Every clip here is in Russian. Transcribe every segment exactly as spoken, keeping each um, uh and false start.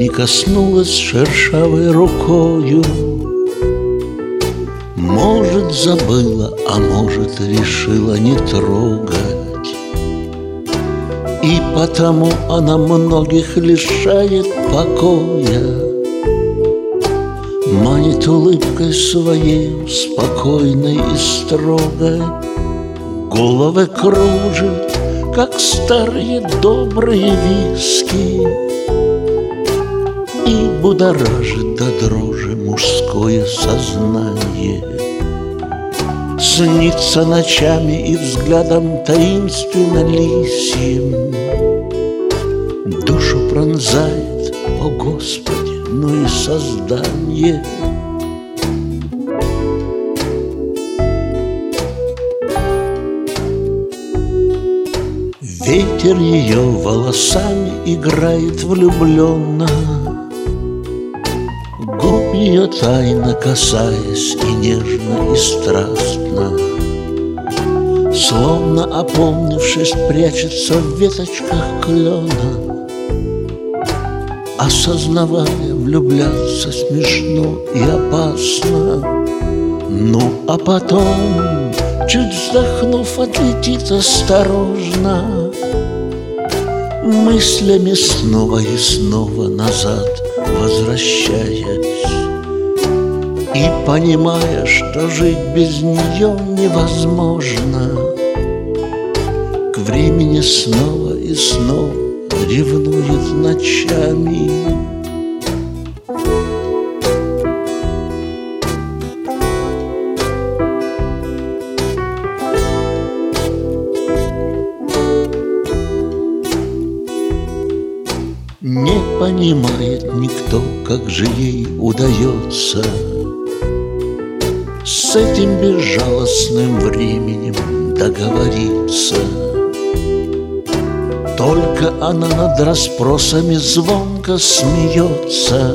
не коснулась шершавой рукою. Может, забыла, а может, решила не трогать. И потому она многих лишает покоя, манит улыбкой своей спокойной и строгой. Головы кружит, как старые добрые виски, и будоражит до дрожи мужское сознание. Снится ночами и взглядом таинственно лисьим, душу пронзает, о Господи, ну и создание. Ветер ее волосами играет влюбленно, губ ее тайно касаясь и нежно, и страстно, словно опомнившись, прячется в веточках клена. Осознавая, влюбляться смешно и опасно. Ну, а потом, чуть вздохнув, отлетит осторожно, мыслями снова и снова назад возвращаясь, и понимая, что жить без нее невозможно, к времени снова и снова ревнует ночами. Не понимает никто, как же ей удается с этим безжалостным временем договориться. Только она над расспросами звонко смеется,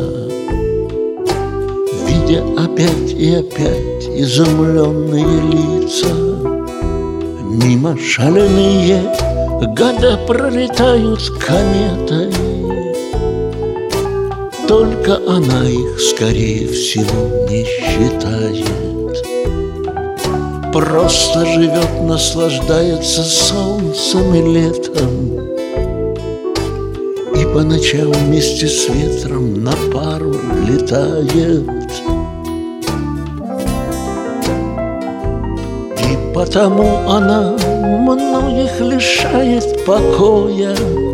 видя опять и опять изумленные лица. Мимо шаленые года пролетают кометой, только она их, скорее всего, не считает. Просто живет, наслаждается солнцем и летом, и по ночам вместе с ветром на пару летает. И потому она многих лишает покоя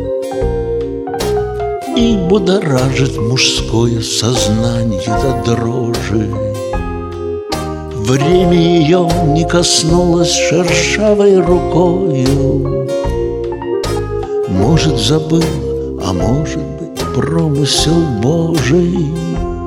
и будоражит мужское сознание до дрожи. Время ее не коснулось шершавой рукою. Может, забыла, а может быть, промысел Божий.